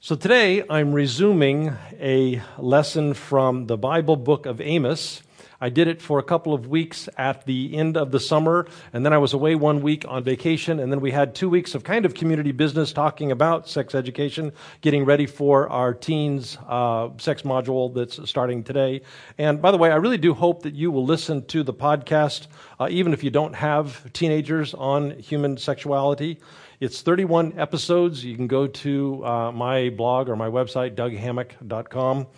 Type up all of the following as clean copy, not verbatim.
So today I'm resuming a lesson from the Bible book of Amos. I did it for a couple of weeks at the end of the summer, and then I was away 1 week on vacation, and then we had 2 weeks of kind of community business talking about sex education, getting ready for our teens sex module that's starting today. And by the way, I really do hope that you will listen to the podcast, even if you don't have teenagers, on human sexuality. It's 31 episodes. You can go to my blog or my website, doughammock.com.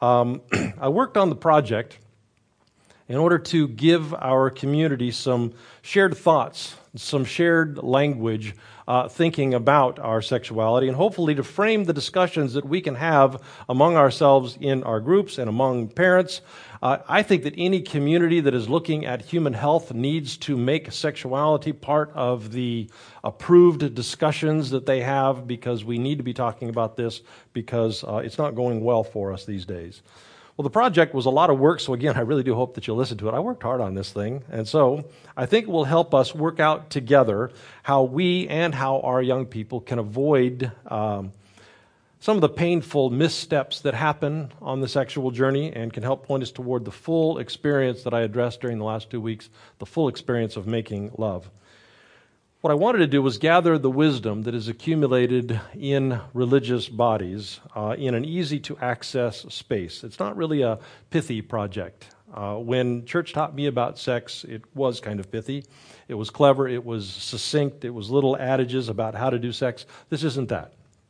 I worked on the project in order to give our community some shared thoughts, some shared language, thinking about our sexuality, and hopefully to frame the discussions that we can have among ourselves in our groups and among parents. I think that any community that is looking at human health needs to make sexuality part of the approved discussions that they have, because we need to be talking about this because it's not going well for us these days. Well, the project was a lot of work, so again, I really do hope that you'll listen to it. I worked hard on this thing, and so I think it will help us work out together how we and how our young people can avoid some of the painful missteps that happen on the sexual journey, and can help point us toward the full experience that I addressed during the last 2 weeks, the full experience of making love. What I wanted to do was gather the wisdom that is accumulated in religious bodies in an easy-to-access space. It's not really a pithy project. When church taught me about sex, it was kind of pithy. It was clever. It was succinct. It was little adages about how to do sex. This isn't that.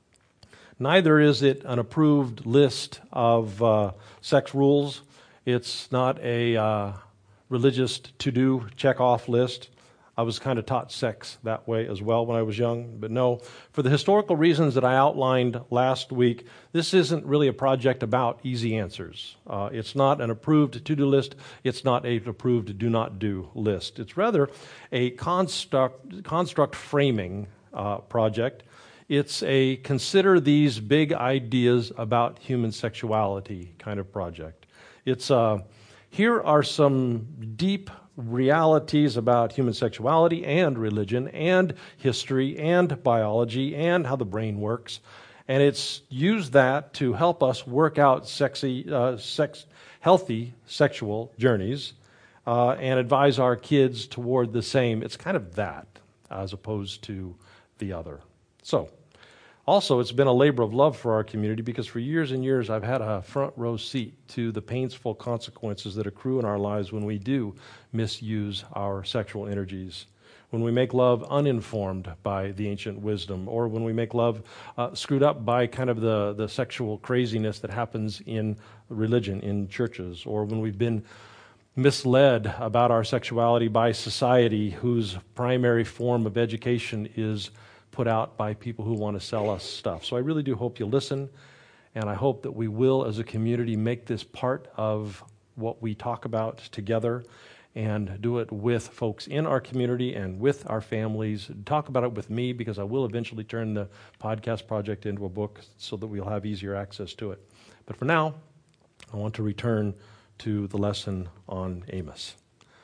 Neither is it an approved list of sex rules. It's not a religious to-do check-off list. I was kind of taught sex that way as well when I was young. But no, for the historical reasons that I outlined last week, this isn't really a project about easy answers. It's not an approved to-do list. It's not an approved do-not-do list. It's rather a construct framing project. It's a consider these big ideas about human sexuality kind of project. It's here are some deep realities about human sexuality and religion and history and biology and how the brain works. And it's used that to help us work out healthy sexual journeys and advise our kids toward the same. It's kind of that as opposed to the other. So, also, it's been a labor of love for our community, because for years and years I've had a front row seat to the painful consequences that accrue in our lives when we do misuse our sexual energies, when we make love uninformed by the ancient wisdom, or when we make love screwed up by kind of the sexual craziness that happens in religion, in churches, or when we've been misled about our sexuality by society, whose primary form of education is put out by people who want to sell us stuff. So I really do hope you'll listen, and I hope that we will, as a community, make this part of what we talk about together, and do it with folks in our community and with our families. Talk about it with me, because I will eventually turn the podcast project into a book so that we'll have easier access to it. But for now, I want to return to the lesson on Amos.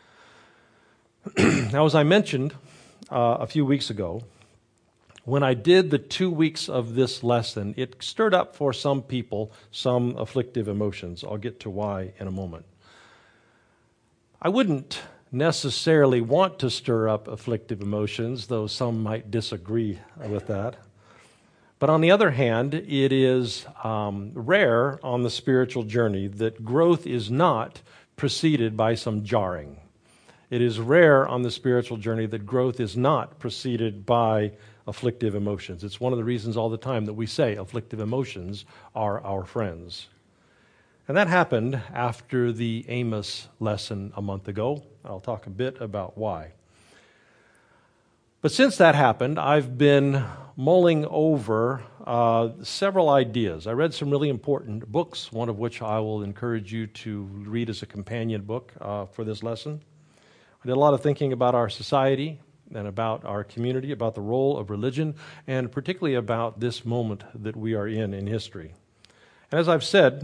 Now, as I mentioned a few weeks ago, when I did the 2 weeks of this lesson, it stirred up for some people some afflictive emotions. I'll get to why in a moment. I wouldn't necessarily want to stir up afflictive emotions, though some might disagree with that. But on the other hand, it is rare on the spiritual journey that growth is not preceded by some jarring. It is rare on the spiritual journey that growth is not preceded by afflictive emotions. It's one of the reasons all the time that we say afflictive emotions are our friends. And that happened after the Amos lesson a month ago. I'll talk a bit about why. But since that happened, I've been mulling over several ideas. I read some really important books, one of which I will encourage you to read as a companion book for this lesson. I did a lot of thinking about our society and about our community, about the role of religion, and particularly about this moment that we are in history. And as I've said,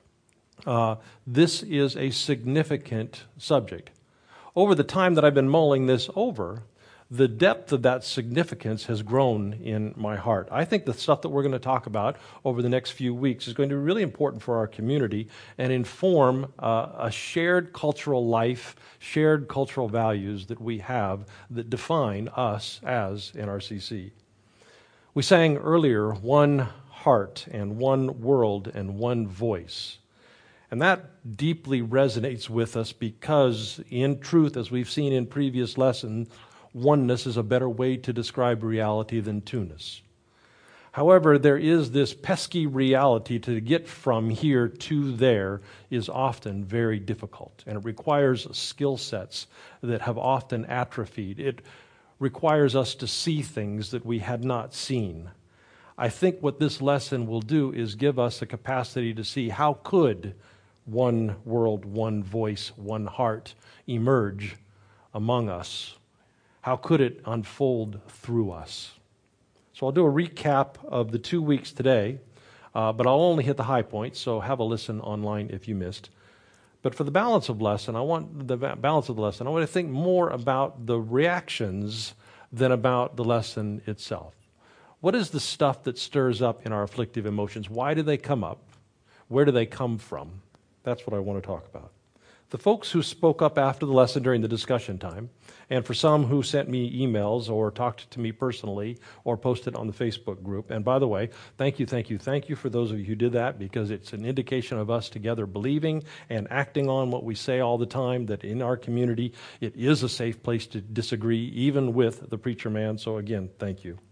this is a significant subject. Over the time that I've been mulling this over, the depth of that significance has grown in my heart. I think the stuff that we're going to talk about over the next few weeks is going to be really important for our community and inform a shared cultural life, shared cultural values that we have that define us as NRCC. We sang earlier, one heart and one world and one voice. And that deeply resonates with us because, in truth, as we've seen in previous lessons, oneness is a better way to describe reality than two-ness. However, there is this pesky reality to get from here to there is often very difficult, and it requires skill sets that have often atrophied. It requires us to see things that we had not seen. I think what this lesson will do is give us a capacity to see how could one world, one voice, one heart emerge among us. How could it unfold through us? So I'll do a recap of the 2 weeks today, but I'll only hit the high points, so have a listen online if you missed. But for the balance of the lesson, I want to think more about the reactions than about the lesson itself. What is the stuff that stirs up in our afflictive emotions? Why do they come up? Where do they come from? That's what I want to talk about. The folks who spoke up after the lesson during the discussion time, and for some who sent me emails or talked to me personally or posted on the Facebook group. And by the way, thank you for those of you who did that, because it's an indication of us together believing and acting on what we say all the time, that in our community it is a safe place to disagree, even with the preacher man. So again, thank you.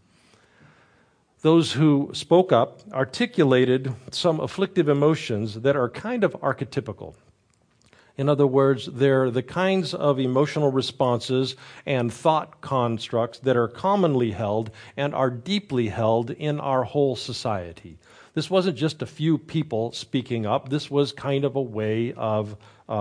Those who spoke up articulated some afflictive emotions that are kind of archetypical. In other words, they're the kinds of emotional responses and thought constructs that are commonly held and are deeply held in our whole society. This wasn't just a few people speaking up. This was kind of a way of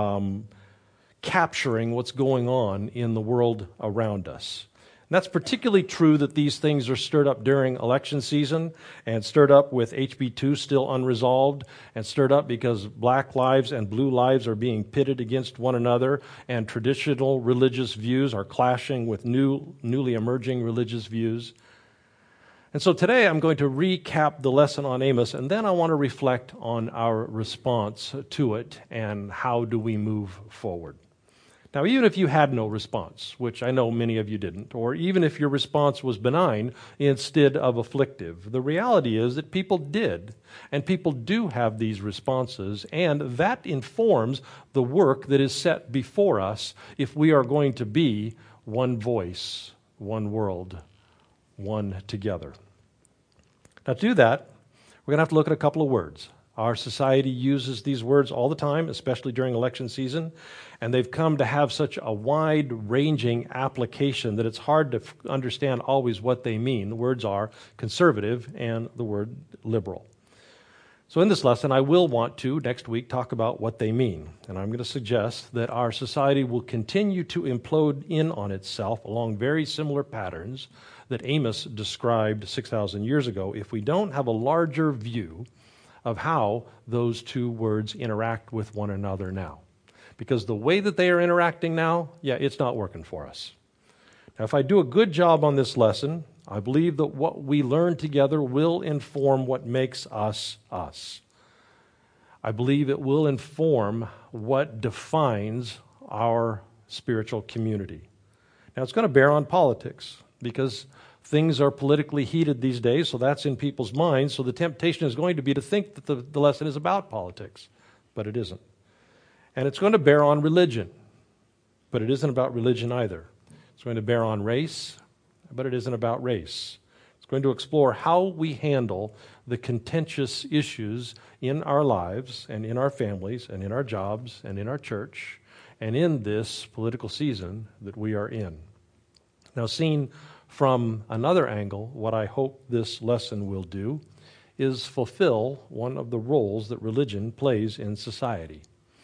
capturing what's going on in the world around us. And that's particularly true that these things are stirred up during election season and stirred up with HB 2 still unresolved and stirred up because black lives and blue lives are being pitted against one another and traditional religious views are clashing with newly emerging religious views. And so today I'm going to recap the lesson on Amos, and then I want to reflect on our response to it and how do we move forward. Now, even if you had no response, which I know many of you didn't, or even if your response was benign instead of afflictive, the reality is that people did, and people do have these responses, and that informs the work that is set before us if we are going to be one voice, one world, one together. Now, to do that, we're going to have to look at a couple of words. Our society uses these words all the time, especially during election season, and they've come to have such a wide-ranging application that it's hard to understand always what they mean. The words are conservative and the word liberal. So in this lesson, I will want to, next week, talk about what they mean. And I'm going to suggest that our society will continue to implode in on itself along very similar patterns that Amos described 6,000 years ago if we don't have a larger view of how those two words interact with one another now. Because the way that they are interacting now, it's not working for us. Now, if I do a good job on this lesson, I believe that what we learn together will inform what makes us us. I believe it will inform what defines our spiritual community. Now, it's going to bear on politics because things are politically heated these days, so that's in people's minds. So the temptation is going to be to think that the lesson is about politics, but it isn't. And it's going to bear on religion, but it isn't about religion either. It's going to bear on race, but it isn't about race. It's going to explore how we handle the contentious issues in our lives and in our families and in our jobs and in our church and in this political season that we are in. Now, seen from another angle, what I hope this lesson will do is fulfill one of the roles that religion plays in society.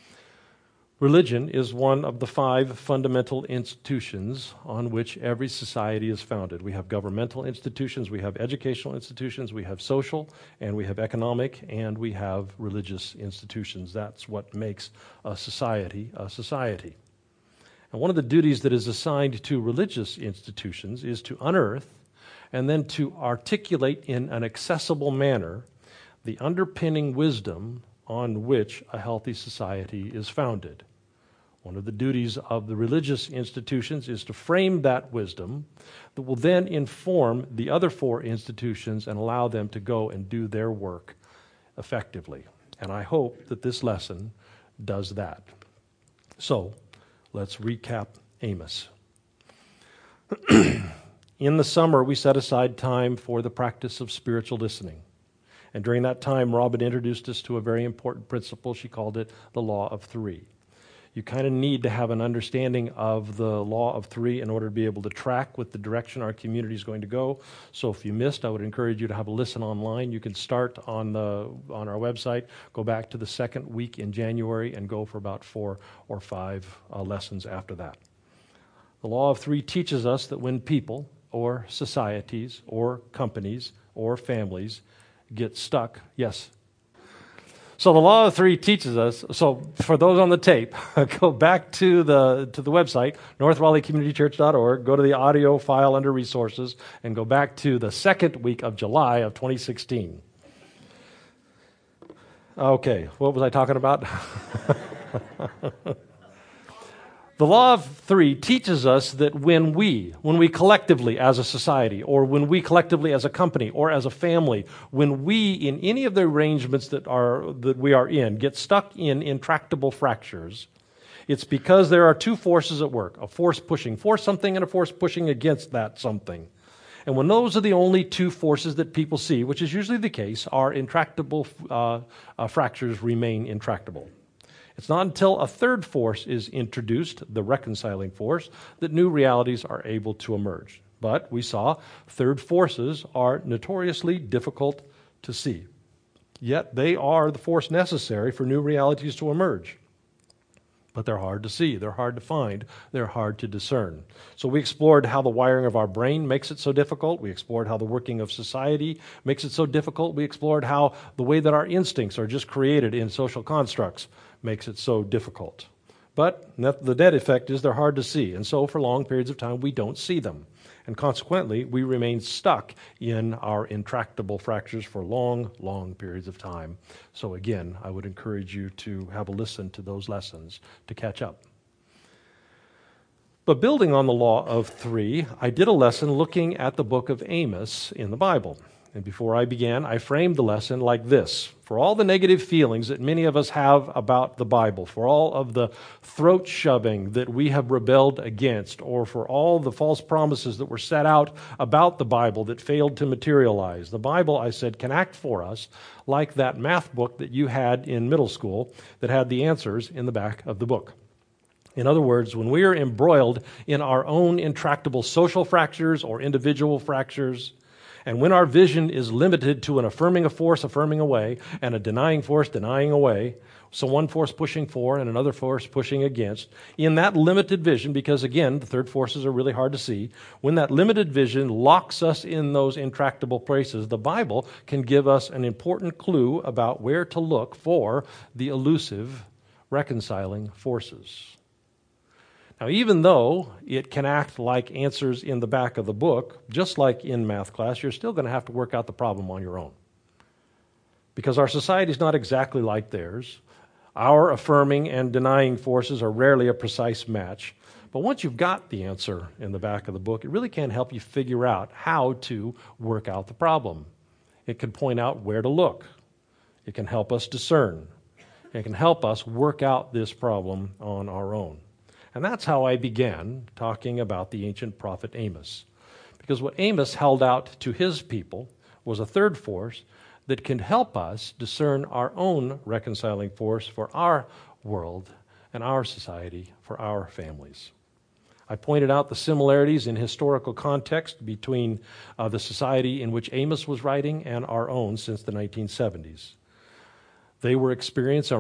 Religion is one of the 5 fundamental institutions on which every society is founded. We have governmental institutions, we have educational institutions, we have social, and we have economic, and we have religious institutions. That's what makes a society a society. And And one of the duties that is assigned to religious institutions is to unearth and then to articulate in an accessible manner the underpinning wisdom on which a healthy society is founded. One of the duties of the religious institutions is to frame that wisdom that will then inform the other four institutions and allow them to go and do their work effectively. And I hope that this lesson does that. So, let's recap Amos. In the summer, we set aside time for the practice of spiritual listening. And during that time, Robin introduced us to a very important principle. She called it the Law of Three. You kind of need to have an understanding of the Law of Three in order to be able to track with the direction our community is going to go. So if you missed, I would encourage you to have a listen online. You can start on our website, go back to the second week in January, and go for about 4 or 5 lessons after that. The Law of Three teaches us that when people or societies or companies or families get stuck, yes. So the Law of Three teaches us, so for those on the tape, go back to the website, northraleigh.communitychurch.org, go to the audio file under resources, and go back to the second week of July of 2016. Okay, what was I talking about? The Law of Three teaches us that when we collectively as a society, or when we collectively as a company, or as a family, when we, in any of the arrangements that we are in, get stuck in intractable fractures, it's because there are two forces at work, a force pushing for something and a force pushing against that something. And when those are the only two forces that people see, which is usually the case, our intractable fractures remain intractable. It's not until a third force is introduced, the reconciling force, that new realities are able to emerge. But we saw third forces are notoriously difficult to see. Yet they are the force necessary for new realities to emerge. But they're hard to see, they're hard to find, they're hard to discern. So we explored how the wiring of our brain makes it so difficult. We explored how the working of society makes it so difficult. We explored how the way that our instincts are just created in social constructs makes it so difficult. But the net effect is they're hard to see, and so for long periods of time we don't see them. And consequently, we remain stuck in our intractable fractures for long, long periods of time. So again, I would encourage you to have a listen to those lessons to catch up. But building on the Law of Three, I did a lesson looking at the book of Amos in the Bible. And before I began, I framed the lesson like this. For all the negative feelings that many of us have about the Bible, for all of the throat shoving that we have rebelled against, or for all the false promises that were set out about the Bible that failed to materialize, the Bible, I said, can act for us like that math book that you had in middle school that had the answers in the back of the book. In other words, when we are embroiled in our own intractable social fractures or individual fractures, and when our vision is limited to an affirming force affirming away and a denying force denying away, so one force pushing for and another force pushing against, in that limited vision, because again, the third forces are really hard to see, when that limited vision locks us in those intractable places, the Bible can give us an important clue about where to look for the elusive reconciling forces. Now, even though it can act like answers in the back of the book, just like in math class, you're still going to have to work out the problem on your own. Because our society is not exactly like theirs. Our affirming and denying forces are rarely a precise match. But once you've got the answer in the back of the book, it really can help you figure out how to work out the problem. It can point out where to look. It can help us discern. It can help us work out this problem on our own. And that's how I began talking about the ancient prophet Amos. Because what Amos held out to his people was a third force that can help us discern our own reconciling force for our world and our society, for our families. I pointed out the similarities in historical context between the society in which Amos was writing and our own since the 1970s. They were experiencing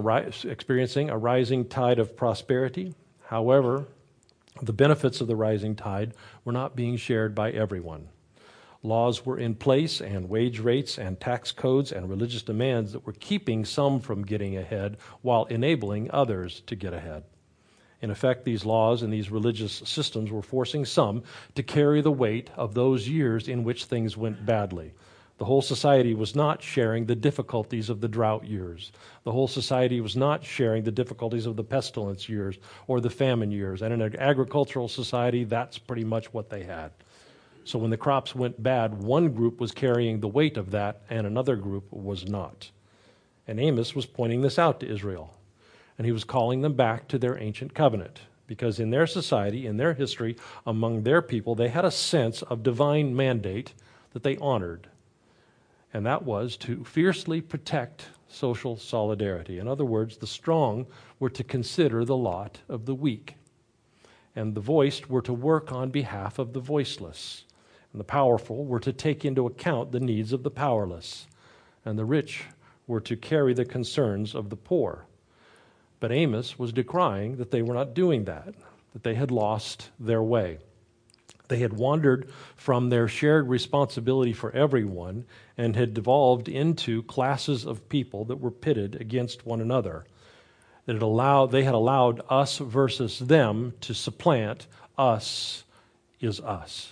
a rising tide of prosperity. However, the benefits of the rising tide were not being shared by everyone. Laws were in place and wage rates and tax codes and religious demands that were keeping some from getting ahead while enabling others to get ahead. In effect, these laws and these religious systems were forcing some to carry the weight of those years in which things went badly. The whole society was not sharing the difficulties of the drought years. The whole society was not sharing the difficulties of the pestilence years or the famine years. And in an agricultural society, that's pretty much what they had. So when the crops went bad, one group was carrying the weight of that and another group was not. And Amos was pointing this out to Israel. And he was calling them back to their ancient covenant, because in their society, in their history, among their people, they had a sense of divine mandate that they honored. And that was to fiercely protect social solidarity. In other words, the strong were to consider the lot of the weak, and the voiced were to work on behalf of the voiceless, and the powerful were to take into account the needs of the powerless, and the rich were to carry the concerns of the poor. But Amos was decrying that they were not doing that they had lost their way. They had wandered from their shared responsibility for everyone and had devolved into classes of people that were pitted against one another. They had allowed us versus them to supplant us is us.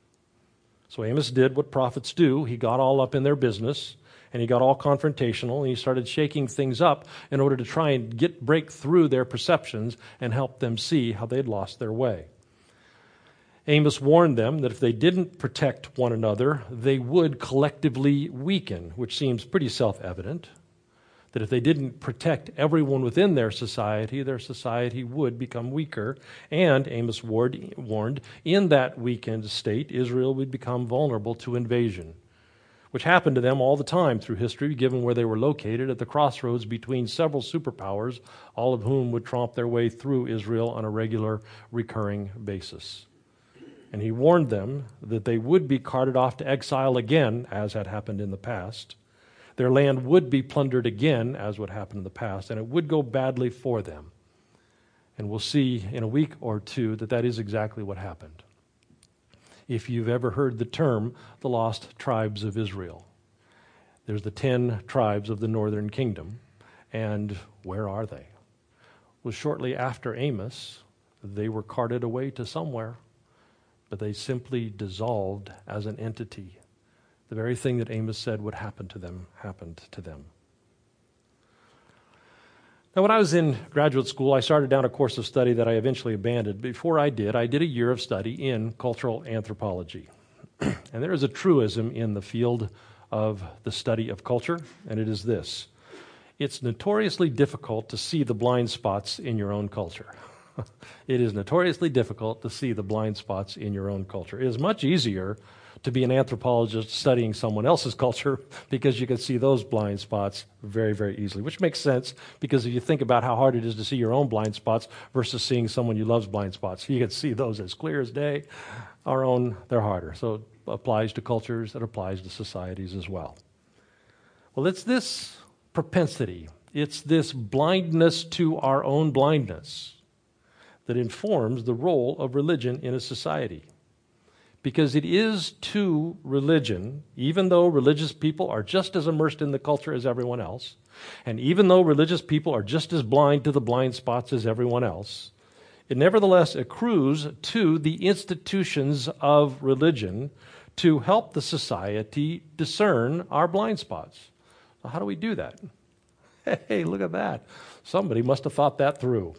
So Amos did what prophets do. He got all up in their business, and he got all confrontational, and he started shaking things up in order to try and break through their perceptions and help them see how they'd lost their way. Amos warned them that if they didn't protect one another, they would collectively weaken, which seems pretty self-evident. That if they didn't protect everyone within their society would become weaker. And Amos warned, in that weakened state, Israel would become vulnerable to invasion, which happened to them all the time through history, given where they were located at the crossroads between several superpowers, all of whom would tromp their way through Israel on a regular, recurring basis. And he warned them that they would be carted off to exile again, as had happened in the past. Their land would be plundered again, as would happen in the past, and it would go badly for them. And we'll see in a week or two that is exactly what happened. If you've ever heard the term, the lost tribes of Israel, there's the 10 tribes of the northern kingdom. And where are they? Well, shortly after Amos, they were carted away to somewhere, but they simply dissolved as an entity. The very thing that Amos said would happen to them happened to them. Now, when I was in graduate school, I started down a course of study that I eventually abandoned. Before I did a year of study in cultural anthropology. And there is a truism in the field of the study of culture, and it is this: it's notoriously difficult to see the blind spots in your own culture. It is notoriously difficult to see the blind spots in your own culture. It is much easier to be an anthropologist studying someone else's culture because you can see those blind spots very, very easily, which makes sense because if you think about how hard it is to see your own blind spots versus seeing someone you love's blind spots, you can see those as clear as day. Our own, they're harder. So it applies to cultures, it applies to societies as well. Well, it's this propensity, it's this blindness to our own blindness that informs the role of religion in a society. Because it is to religion, even though religious people are just as immersed in the culture as everyone else, and even though religious people are just as blind to the blind spots as everyone else, it nevertheless accrues to the institutions of religion to help the society discern our blind spots. Now, how do we do that? Hey, look at that. Somebody must have thought that through.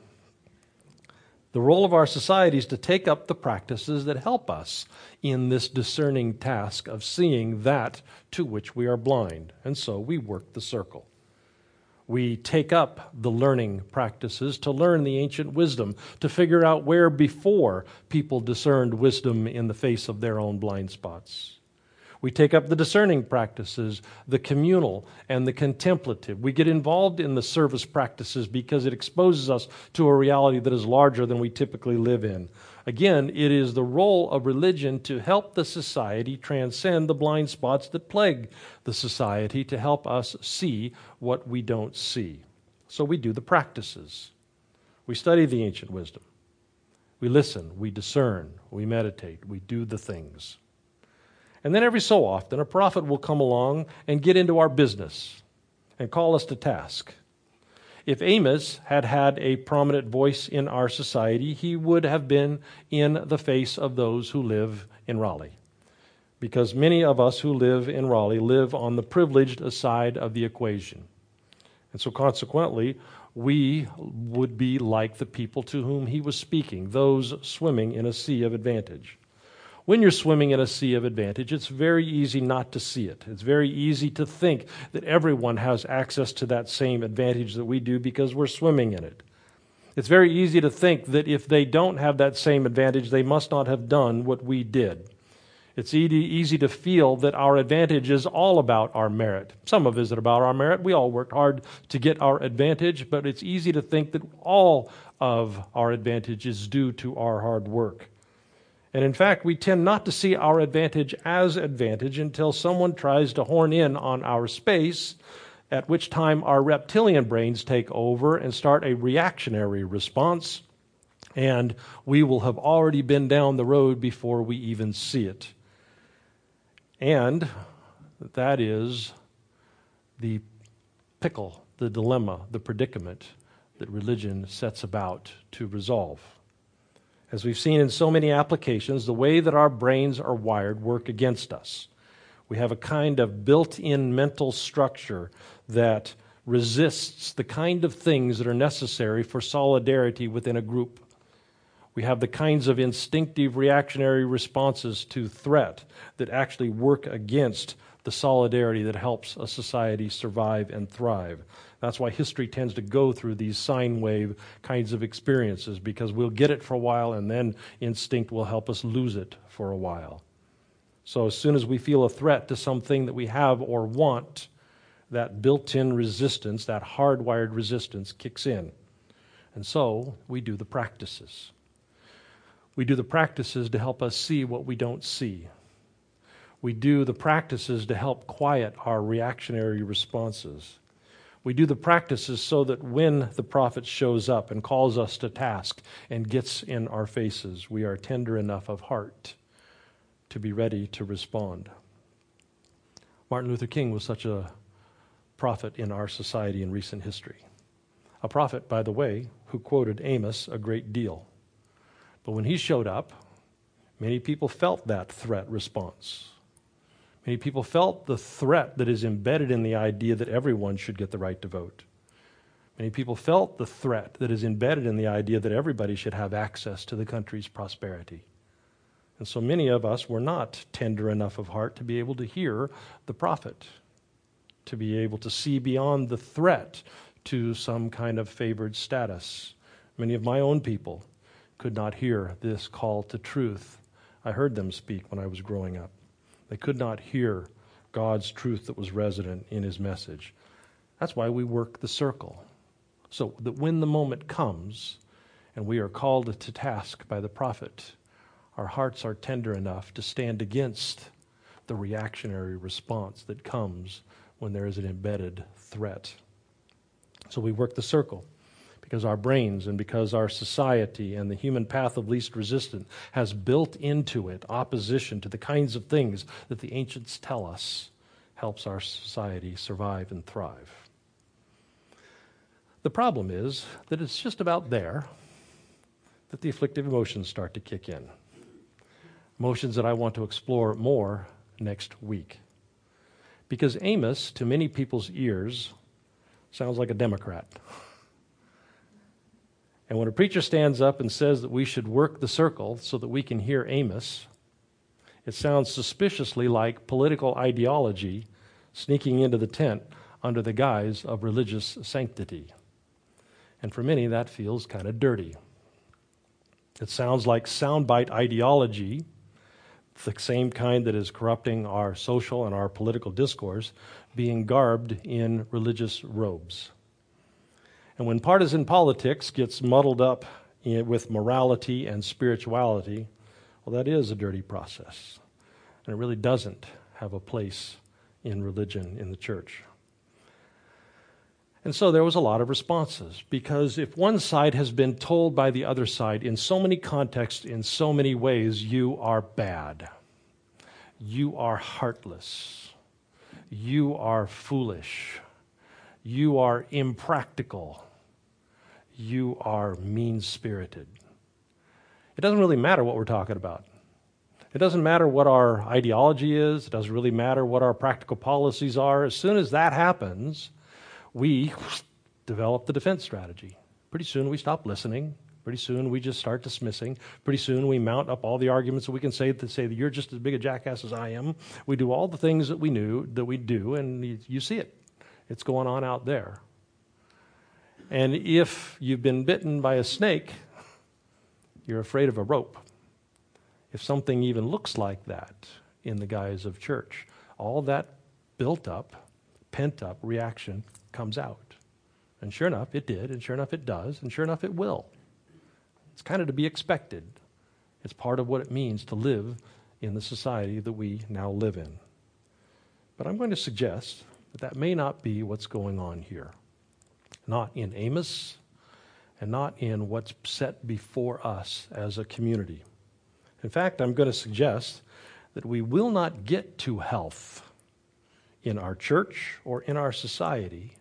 The role of our society is to take up the practices that help us in this discerning task of seeing that to which we are blind. And so we work the circle. We take up the learning practices to learn the ancient wisdom, to figure out where before people discerned wisdom in the face of their own blind spots. We take up the discerning practices, the communal and the contemplative. We get involved in the service practices because it exposes us to a reality that is larger than we typically live in. Again, it is the role of religion to help the society transcend the blind spots that plague the society, to help us see what we don't see. So we do the practices. We study the ancient wisdom. We listen, we discern, we meditate, we do the things. And then every so often, a prophet will come along and get into our business and call us to task. If Amos had had a prominent voice in our society, he would have been in the face of those who live in Raleigh. Because many of us who live in Raleigh live on the privileged side of the equation. And so consequently, we would be like the people to whom he was speaking, those swimming in a sea of advantage. When you're swimming in a sea of advantage, it's very easy not to see it. It's very easy to think that everyone has access to that same advantage that we do because we're swimming in it. It's very easy to think that if they don't have that same advantage, they must not have done what we did. It's easy to feel that our advantage is all about our merit. Some of it is about our merit. We all worked hard to get our advantage, but it's easy to think that all of our advantage is due to our hard work. And in fact, we tend not to see our advantage as advantage until someone tries to horn in on our space, at which time our reptilian brains take over and start a reactionary response, and we will have already been down the road before we even see it. And that is the pickle, the dilemma, the predicament that religion sets about to resolve. As we've seen in so many applications, the way that our brains are wired work against us. We have a kind of built-in mental structure that resists the kind of things that are necessary for solidarity within a group. We have the kinds of instinctive reactionary responses to threat that actually work against the solidarity that helps a society survive and thrive. That's why history tends to go through these sine wave kinds of experiences, because we'll get it for a while and then instinct will help us lose it for a while. So as soon as we feel a threat to something that we have or want, that built-in resistance, that hardwired resistance kicks in. And so we do the practices. We do the practices to help us see what we don't see. We do the practices to help quiet our reactionary responses. We do the practices so that when the prophet shows up and calls us to task and gets in our faces, we are tender enough of heart to be ready to respond. Martin Luther King was such a prophet in our society in recent history. A prophet, by the way, who quoted Amos a great deal. But when he showed up, many people felt that threat response. Many people felt the threat that is embedded in the idea that everyone should get the right to vote. Many people felt the threat that is embedded in the idea that everybody should have access to the country's prosperity. And so many of us were not tender enough of heart to be able to hear the prophet, to be able to see beyond the threat to some kind of favored status. Many of my own people could not hear this call to truth. I heard them speak when I was growing up. They could not hear God's truth that was resident in his message. That's why we work the circle, so that when the moment comes and we are called to task by the prophet, our hearts are tender enough to stand against the reactionary response that comes when there is an embedded threat. So we work the circle, because our brains and because our society and the human path of least resistance has built into it opposition to the kinds of things that the ancients tell us helps our society survive and thrive. The problem is that it's just about there that the afflictive emotions start to kick in. Emotions that I want to explore more next week. Because Amos, to many people's ears, sounds like a Democrat. And when a preacher stands up and says that we should work the circle so that we can hear Amos, it sounds suspiciously like political ideology sneaking into the tent under the guise of religious sanctity. And for many, that feels kind of dirty. It sounds like soundbite ideology, the same kind that is corrupting our social and our political discourse, being garbed in religious robes. And when partisan politics gets muddled up with morality and spirituality, well, that is a dirty process. And it really doesn't have a place in religion in the church. And so there was a lot of responses, because if one side has been told by the other side in so many contexts, in so many ways, you are bad, you are heartless, you are foolish, you are impractical, you are mean-spirited. It doesn't really matter what we're talking about. It doesn't matter what our ideology is. It doesn't really matter what our practical policies are. As soon as that happens, we develop the defense strategy. Pretty soon we stop listening. Pretty soon we just start dismissing. Pretty soon we mount up all the arguments that we can say that you're just as big a jackass as I am. We do all the things that we do, and you see it. It's going on out there. And if you've been bitten by a snake, you're afraid of a rope. If something even looks like that in the guise of church, all that built up, pent up reaction comes out. And sure enough, it did, and sure enough, it does, and sure enough, it will. It's kind of to be expected. It's part of what it means to live in the society that we now live in. But I'm going to suggest that that may not be what's going on here. Not in Amos, and not in what's set before us as a community. In fact, I'm going to suggest that we will not get to health in our church or in our society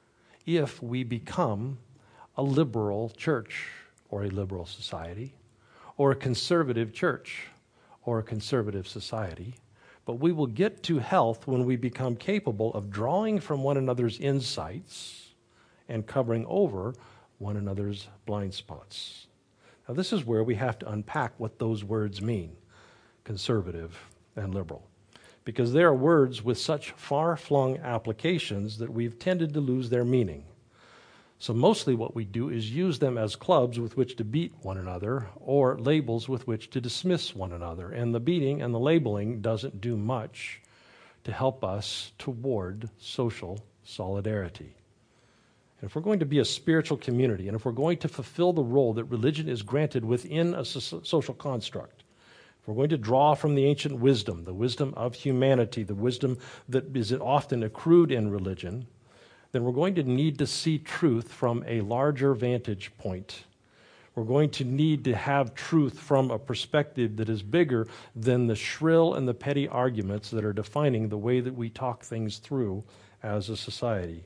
if we become a liberal church or a liberal society, or a conservative church or a conservative society. But we will get to health when we become capable of drawing from one another's insights and covering over one another's blind spots. Now, this is where we have to unpack what those words mean, conservative and liberal, because they are words with such far-flung applications that we've tended to lose their meaning. So mostly what we do is use them as clubs with which to beat one another or labels with which to dismiss one another. And the beating and the labeling doesn't do much to help us toward social solidarity. And if we're going to be a spiritual community, and if we're going to fulfill the role that religion is granted within a social construct, if we're going to draw from the ancient wisdom, the wisdom of humanity, the wisdom that is often accrued in religion, then we're going to need to see truth from a larger vantage point. We're going to need to have truth from a perspective that is bigger than the shrill and the petty arguments that are defining the way that we talk things through as a society.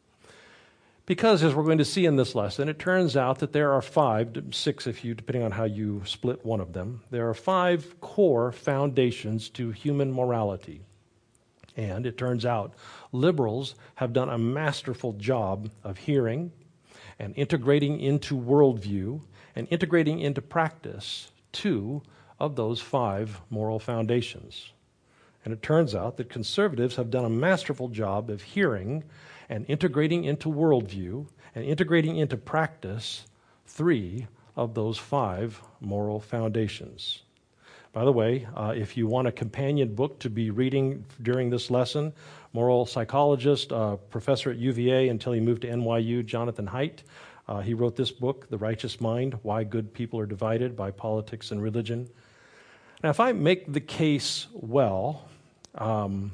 Because, as we're going to see in this lesson, it turns out that there are 6 if you, depending on how you split one of them, there are 5 core foundations to human morality. And it turns out liberals have done a masterful job of hearing and integrating into worldview and integrating into practice 2 of those 5 moral foundations. And it turns out that conservatives have done a masterful job of hearing and integrating into worldview and integrating into practice 3 of those 5 moral foundations. By the way, if you want a companion book to be reading during this lesson, moral psychologist, professor at UVA until he moved to NYU, Jonathan Haidt, he wrote this book, The Righteous Mind, Why Good People Are Divided by Politics and Religion. Now, if I make the case well that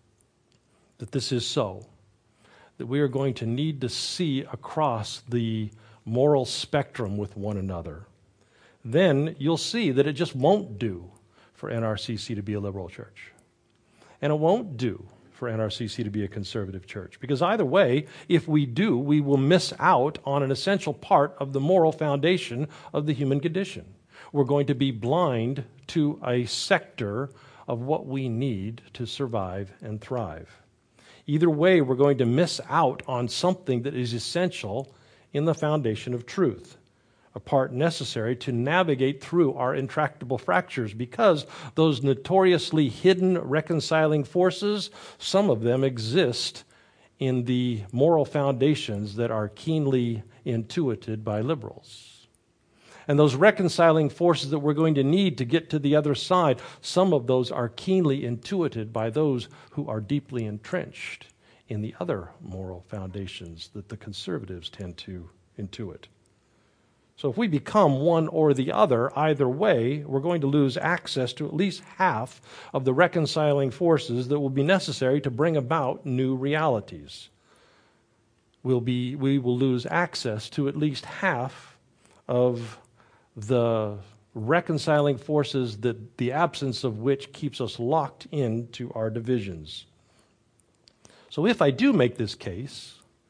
this is so, that we are going to need to see across the moral spectrum with one another, then you'll see that it just won't do for NRCC to be a liberal church. And it won't do for NRCC to be a conservative church. Because either way, if we do, we will miss out on an essential part of the moral foundation of the human condition. We're going to be blind to a sector of what we need to survive and thrive. Either way, we're going to miss out on something that is essential in the foundation of truth, a part necessary to navigate through our intractable fractures, because those notoriously hidden reconciling forces, some of them exist in the moral foundations that are keenly intuited by liberals. And those reconciling forces that we're going to need to get to the other side, some of those are keenly intuited by those who are deeply entrenched in the other moral foundations that the conservatives tend to intuit. So if we become one or the other, either way, we're going to lose access to at least half of the reconciling forces that will be necessary to bring about new realities. We will lose access to at least half of the reconciling forces that the absence of which keeps us locked into our divisions. So if I do make this case,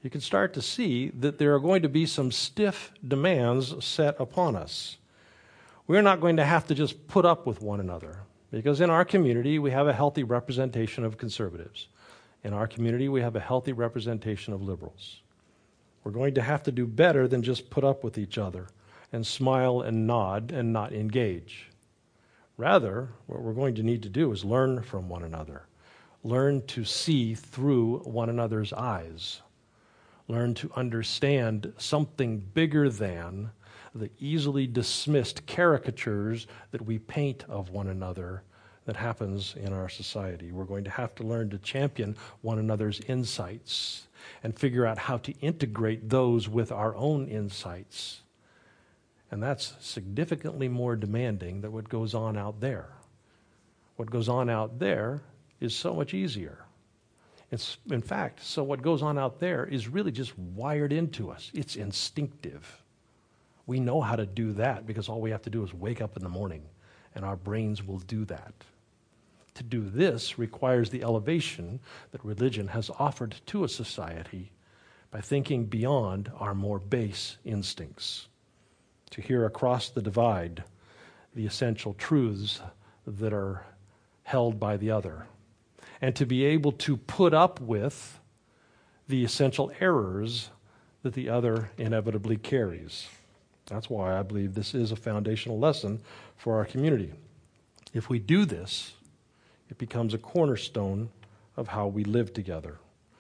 you can start to see that there are going to be some stiff demands set upon us. We're not going to have to just put up with one another, because in our community we have a healthy representation of conservatives. In our community we have a healthy representation of liberals. We're going to have to do better than just put up with each other and smile and nod and not engage. Rather, what we're going to need to do is learn from one another. Learn to see through one another's eyes. Learn to understand something bigger than the easily dismissed caricatures that we paint of one another that happens in our society. We're going to have to learn to champion one another's insights and figure out how to integrate those with our own insights. And that's significantly more demanding than what goes on out there. What goes on out there is so much easier. In fact, so what goes on out there is really just wired into us. It's instinctive. We know how to do that because all we have to do is wake up in the morning, and our brains will do that. To do this requires the elevation that religion has offered to a society by thinking beyond our more base instincts, to hear across the divide the essential truths that are held by the other, and to be able to put up with the essential errors that the other inevitably carries. That's why I believe this is a foundational lesson for our community. If we do this, it becomes a cornerstone of how we live together.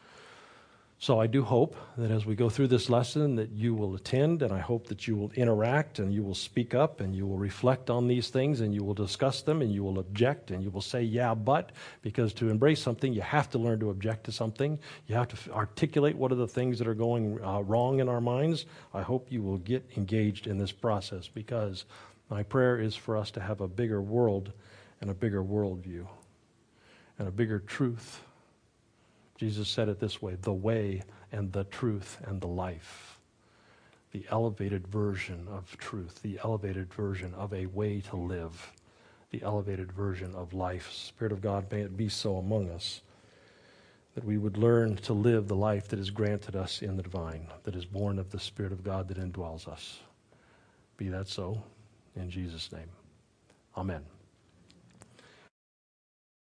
So I do hope that as we go through this lesson that you will attend, and I hope that you will interact and you will speak up and you will reflect on these things and you will discuss them and you will object and you will say, yeah, but, because to embrace something, you have to learn to object to something. You have to articulate what are the things that are going wrong in our minds. I hope you will get engaged in this process, because my prayer is for us to have a bigger world and a bigger worldview and a bigger truth. Jesus said it this way: the way and the truth and the life. The elevated version of truth, the elevated version of a way to live, the elevated version of life. Spirit of God, may it be so among us that we would learn to live the life that is granted us in the divine, that is born of the Spirit of God that indwells us. Be that so, in Jesus' name. Amen.